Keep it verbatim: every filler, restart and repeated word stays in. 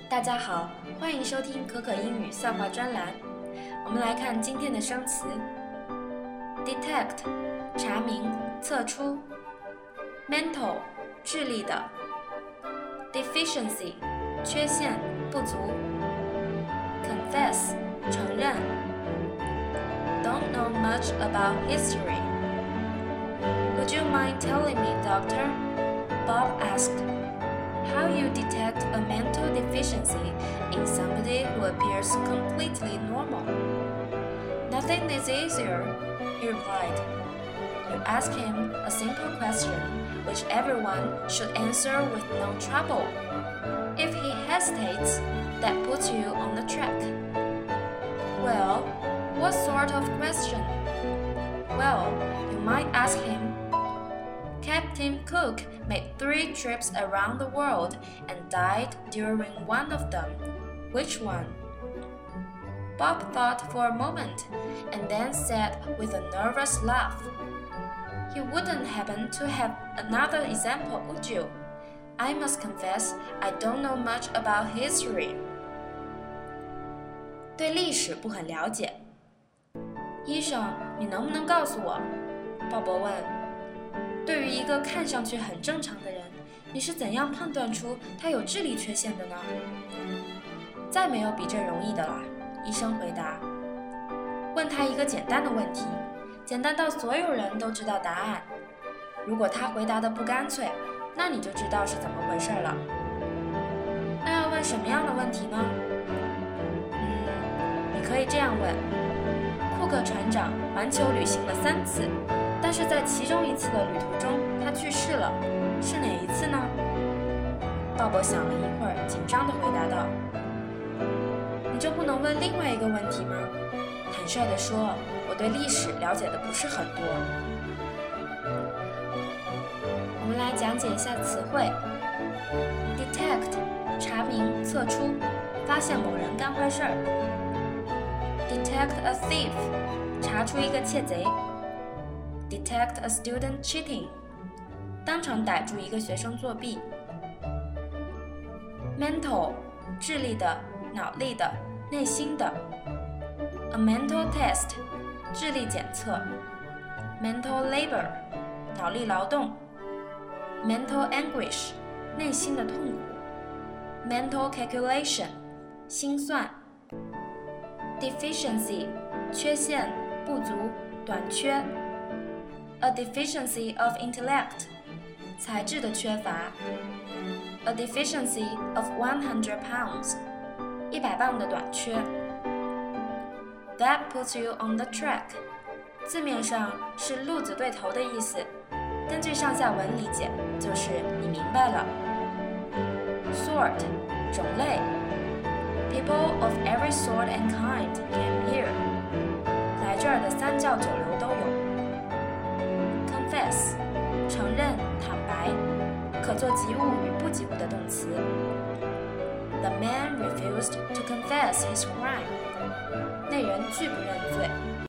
大家好，欢迎收听可可英语笑话专栏。我们来看今天的生词 ：detect 查明、测出 ；mental 智力的 ；deficiency 缺陷、不足 ；confess 承认 ；don't know much about history. Would you mind telling me, doctor? Bob asked.How you detect a mental deficiency in somebody who appears completely normal? Nothing is easier, he replied. You ask him a simple question which everyone should answer with no trouble. If he hesitates, that puts you on the track. Well, what sort of question? Well, you might ask him.Captain Cook made three trips around the world and died during one of them. Which one? Bob thought for a moment and then said with a nervous laugh, You wouldn't happen to have another example, would you? I must confess I don't know much about history. 对历史不很了解。医生，你能不能告诉我？鲍勃问。对于一个看上去很正常的人，你是怎样判断出他有智力缺陷的呢？再没有比这容易的啦，医生回答。问他一个简单的问题，简单到所有人都知道答案。如果他回答的不干脆，那你就知道是怎么回事了。那要问什么样的问题呢？嗯，你可以这样问：库克船长环球旅行了三次。但是在其中一次的旅途中，他去世了，是哪一次呢？鲍勃想了一会儿，紧张地回答道：“你就不能问另外一个问题吗？坦率地说，我对历史了解的不是很多。”我们来讲解一下词汇 ：detect 查明、测出、发现某人干坏事儿 ；detect a thief 查出一个窃贼。Detect a student cheating. 当场逮住一个学生作弊。Mental 智力的、脑力的、内心的。A mental test 智力检测。Mental labor 脑力劳动。Mental anguish 内心的痛苦。Mental calculation 心算。Deficiency 缺陷、不足、短缺。A deficiency of intellect 才智的缺乏 A deficiency of one hundred pounds 一百磅的短缺 That puts you on the track 字面上是路子对头的意思，根据上下文理解就是你明白了 Sort 种类 People of every sort and kind came here 来这儿的三教九流都有Confess 承认、坦白，可做及物与不及物的动词。The man refused to confess his crime. 那人拒不认罪。